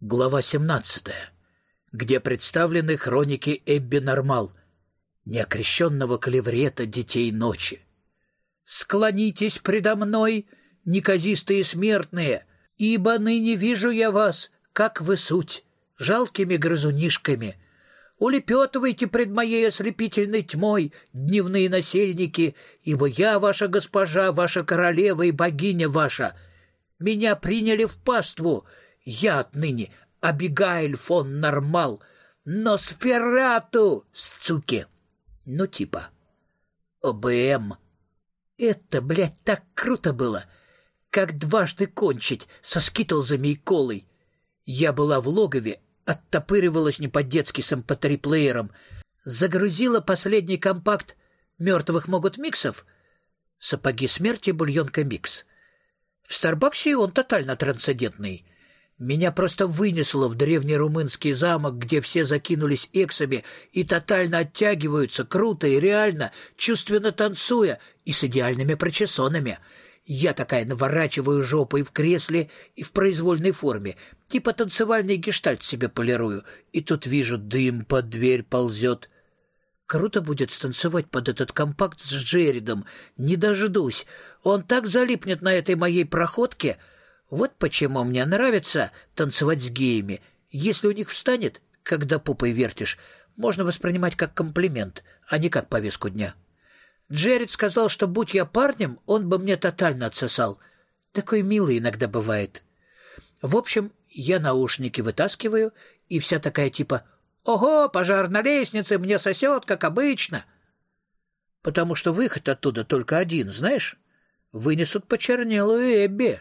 Глава 17, где представлены хроники Эбби Нормал, неокрещенного клеврета детей ночи. «Склонитесь предо мной, неказистые смертные, ибо ныне вижу я вас, как вы суть, жалкими грызунишками. Улепетывайте пред моей ослепительной тьмой, дневные насельники, ибо я ваша госпожа, ваша королева и богиня ваша. Меня приняли в паству». Я отныне Абигайль фон Нормал, Носферату, сцуки. Ну, типа. ОБМ. Это, блядь, так круто было, как дважды кончить со скитлзами и колой. Я была в логове, оттопыривалась не по-детски с MP3-плеером, загрузила последний компакт «Мертвых могут миксов», «Сапоги смерти», «Бульонка микс». В Старбаксе он тотально трансцендентный. Меня просто вынесло в древний румынский замок, где все закинулись эксами и тотально оттягиваются, круто и реально, чувственно танцуя и с идеальными причесонами. Я такая наворачиваю жопой в кресле и в произвольной форме, типа танцевальный гештальт себе полирую, и тут вижу, дым под дверь ползет. Круто будет станцевать под этот компакт с Джеридом, не дождусь. Он так залипнет на этой моей проходке. Вот почему мне нравится танцевать с геями. Если у них встанет, когда попой вертишь, можно воспринимать как комплимент, а не как повестку дня. Джеред сказал, что будь я парнем, он бы мне тотально отсосал. Такой милый иногда бывает. В общем, я наушники вытаскиваю, и вся такая типа «Ого, пожар на лестнице, мне сосет, как обычно». Потому что выход оттуда только один, знаешь? Вынесут почернелую Эбби.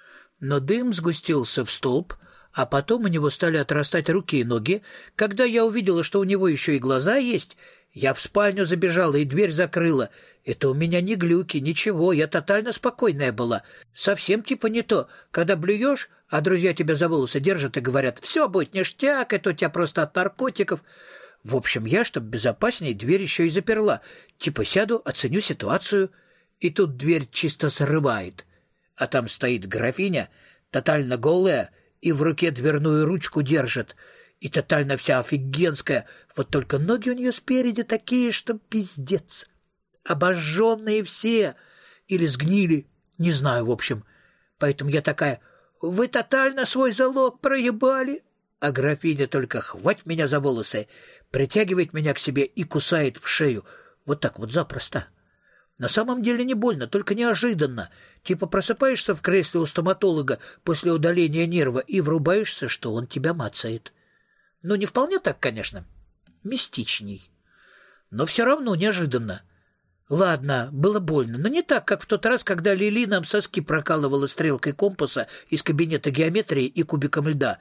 Но дым сгустился в столб, а потом у него стали отрастать руки и ноги. Когда я увидела, что у него еще и глаза есть, я в спальню забежала и дверь закрыла. Это у меня не глюки, ничего, я тотально спокойная была. Совсем типа не то, когда блюешь, а друзья тебя за волосы держат и говорят «все будет ништяк, это у тебя просто от наркотиков». В общем, я, чтоб безопаснее, дверь еще и заперла. Типа сяду, оценю ситуацию, и тут дверь чисто срывает. А там стоит графиня, тотально голая, и в руке дверную ручку держит, и тотально вся офигенская, вот только ноги у нее спереди такие, что пиздец. Обожженные все, или сгнили, не знаю, в общем. Поэтому я такая: «Вы тотально свой залог проебали». А графиня только хвать меня за волосы, притягивает меня к себе и кусает в шею. Вот так вот запросто. На самом деле не больно, только неожиданно. Типа просыпаешься в кресле у стоматолога после удаления нерва и врубаешься, что он тебя мацает. Ну, не вполне так, конечно. Мистичней. Но все равно неожиданно. Ладно, было больно, но не так, как в тот раз, когда Лили нам соски прокалывала стрелкой компаса из кабинета геометрии и кубиком льда.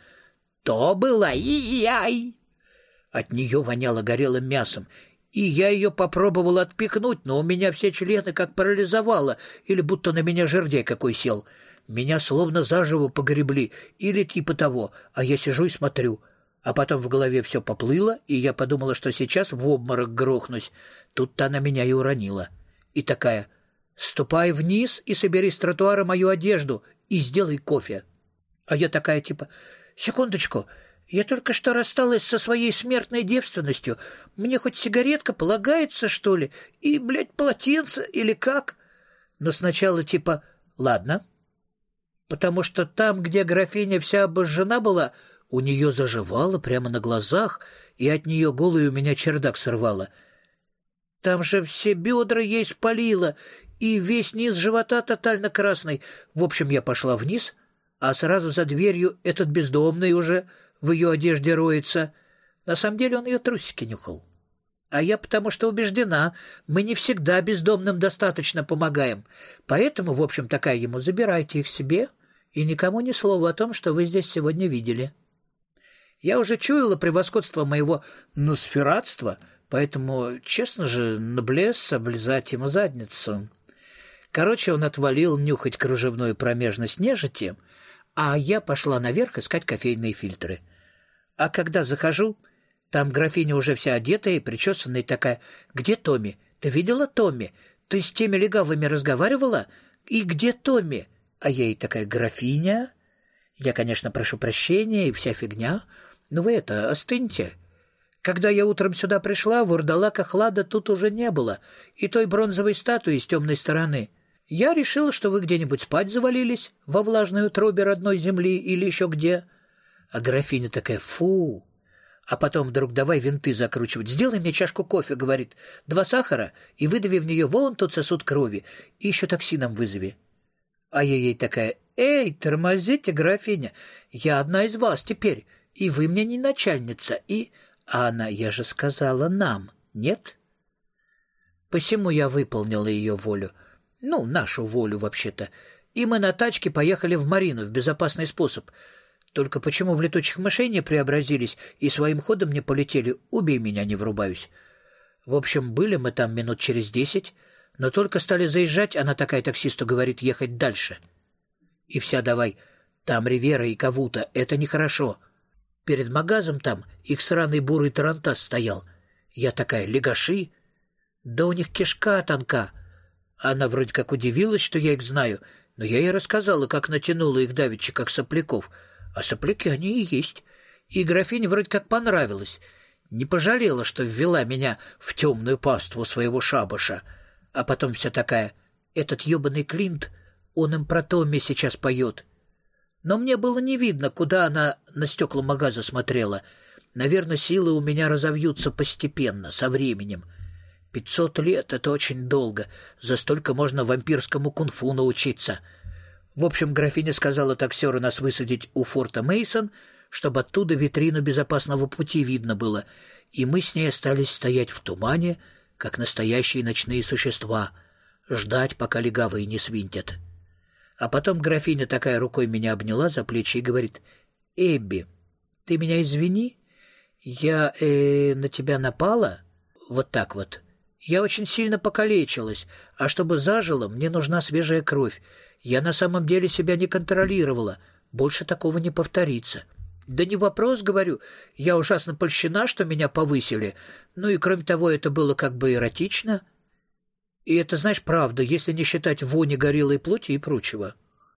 То было и-яй! От нее воняло горелым мясом. И я ее попробовал отпихнуть, но у меня все члены как парализовало, или будто на меня жердяй какой сел. Меня словно заживо погребли, или типа того, а я сижу и смотрю. А потом в голове все поплыло, и я подумала, что сейчас в обморок грохнусь. Тут-то она меня и уронила. И такая: «Ступай вниз и собери с тротуара мою одежду, и сделай кофе». А я такая типа: «Секундочку, я только что рассталась со своей смертной девственностью. Мне хоть сигаретка полагается, что ли? И, блядь, полотенце или как?» Но сначала типа «Ладно». Потому что там, где графиня вся обожжена была, у нее заживало прямо на глазах, и от нее голый у меня чердак сорвало. Там же все бедра ей спалило, и весь низ живота тотально красный. В общем, я пошла вниз, а сразу за дверью этот бездомный уже в ее одежде роется. На самом деле он ее трусики нюхал. А я потому что убеждена, мы не всегда бездомным достаточно помогаем. Поэтому, в общем, такая ему: забирайте их себе и никому ни слова о том, что вы здесь сегодня видели. Я уже чуяла превосходство моего носфератства, поэтому, честно же, наблез облизать ему задницу. Короче, он отвалил нюхать кружевную промежность нежити, а я пошла наверх искать кофейные фильтры. А когда захожу, там графиня уже вся одетая и причесанная, такая: «Где Томми? Ты видела Томми? Ты с теми легавыми разговаривала? И где Томми?» А я ей такая: «Графиня, Я, конечно, прошу прощения и вся фигня, но вы остыньте. Когда я утром сюда пришла, вурдалака Хлада тут уже не было, и той бронзовой статуи с темной стороны. Я решила, что вы где-нибудь спать завалились, во влажной утробе родной земли или еще где. А графиня такая: фу! А потом вдруг давай винты закручивать. Сделай мне чашку кофе, говорит, 2 сахара, и выдави в нее вон тот сосуд крови, и еще такси нам вызови. А я ей такая: эй, тормозите, графиня, я одна из вас теперь, и вы мне не начальница, и... А она: я же сказала нам, нет? Посему я выполнила ее волю. Ну, нашу волю, вообще-то. И мы на тачке поехали в Марину в безопасный способ. Только почему в летучих мышей не преобразились и своим ходом не полетели, убей меня, не врубаюсь. В общем, были мы там минут через 10, но только стали заезжать, она такая таксисту говорит ехать дальше. И вся давай: там Ривера и Кавута, это нехорошо. Перед магазом там их сраный бурый тарантас стоял. Я такая: легаши? Да у них кишка тонка. Она вроде как удивилась, что я их знаю, но я ей рассказала, как натянула их давеча, как сопляков. А сопляки они и есть. И графине вроде как понравилось. Не пожалела, что ввела меня в темную паству своего шабаша. А потом вся такая: этот ебаный Клинт, он им про Томми сейчас поет. Но мне было не видно, куда она на стекла магаза смотрела. Наверное, силы у меня разовьются постепенно, со временем. 500 лет — это очень долго. За столько можно вампирскому кунг-фу научиться. В общем, графиня сказала таксеру нас высадить у форта Мейсон, чтобы оттуда витрину безопасного пути видно было, и мы с ней остались стоять в тумане, как настоящие ночные существа, ждать, пока легавые не свинтят. А потом графиня такая рукой меня обняла за плечи и говорит: «Эбби, ты меня извини, я на тебя напала? Вот так вот. Я очень сильно покалечилась, а чтобы зажило, мне нужна свежая кровь. Я на самом деле себя не контролировала. Больше такого не повторится». «Да не вопрос, — говорю, — я ужасно польщена, что меня повысили. Ну и кроме того, это было как бы эротично. И это, знаешь, правда, если не считать вони горелой плоти и прочего».